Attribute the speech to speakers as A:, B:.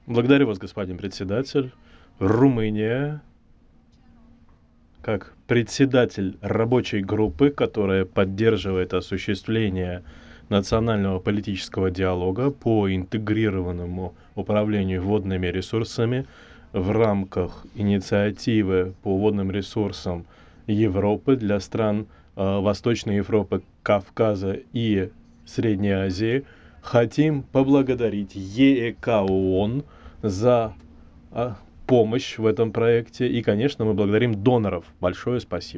A: Благодарю вас, господин председатель. Румыния, как председатель рабочей группы, которая поддерживает осуществление национального политического диалога по интегрированному управлению водными ресурсами в рамках инициативы по водным ресурсам Европы для стран Восточной Европы, Кавказа и Средней Азии, хотим поблагодарить ЕЭК ООН за помощь в этом проекте. И, конечно, мы благодарим доноров. Большое спасибо.